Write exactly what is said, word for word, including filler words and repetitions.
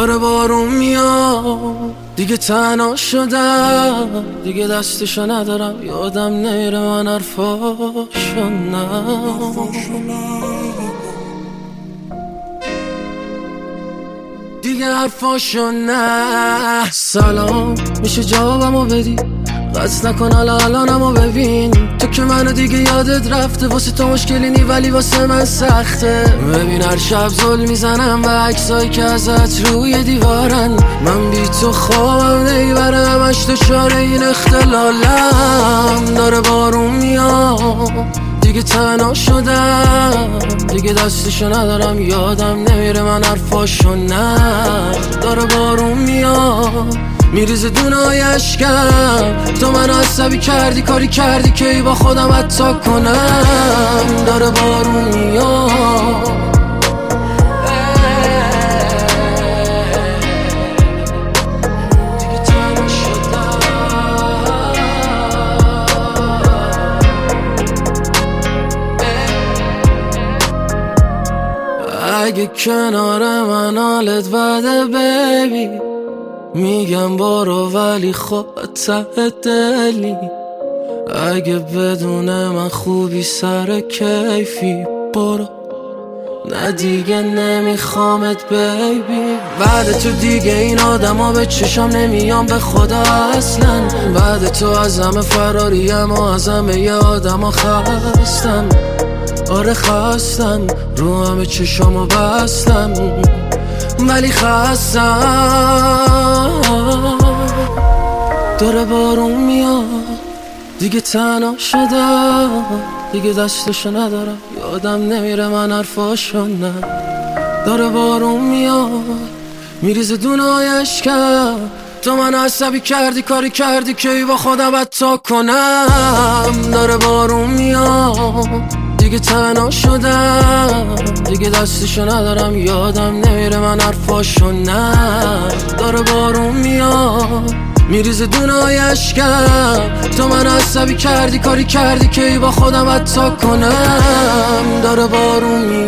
داره بارون میاد، دیگه تنها شدم، دیگه دستشو ندارم، یادم نمیره من حرفاشو نه دیگه حرفاشو نه. سلام، میشه جوابمو بدی؟ قصد نکن حالا الانمو ببین، تو که منو دیگه یادت رفته، واسه تو مشکلی نی ولی واسه من سخته. ببین هر شب زل میزنم به عکسایی که ازت روی دیوارن، من بی تو خوابم نمیبره، همش دچار این اختلالم. داره بارون میاد، دیگه تنها شدم، دیگه دستشو ندارم، یادم نمیره من حرفاشو نه. داره بارون میاد، میریزه دونای اشکم، تو منو عصبی کردی، کاری کردی که ای با خودم حتی کنم. داره بارون میاد، اگه کنار من حالت بده بیبی، میگم برو ولی خب ته دلی. اگه بدون من خوبی سر کیفی برو، نه دیگه نمیخوامت بیبی. بعد تو دیگه این آدم ها به چشم نمیام به خدا اصلا، بعد تو از همه فراریم و از همه یه آدم ها خستم. آره خستم، رو همه چشامو بستم ولی خستم. داره بارون میاد، دیگه تنها شدم، دیگه دستشو ندارم، یادم نمیره من حرفاشو نه. داره بارون میاد، میریزه دونای اشکم، تو من عصبی کردی، کاری کردی که ای با خودم حتی کنم. داره بارون میاد، دیگه تنها شدم، دیگه دستشو ندارم، یادم نمیره من حرفاشو نه. داره بارون میاد، میریزه دونای اشکم، تو من عصبی کردی، کاری کردی که ای با خودم حتی کنم. داره بارون میاد.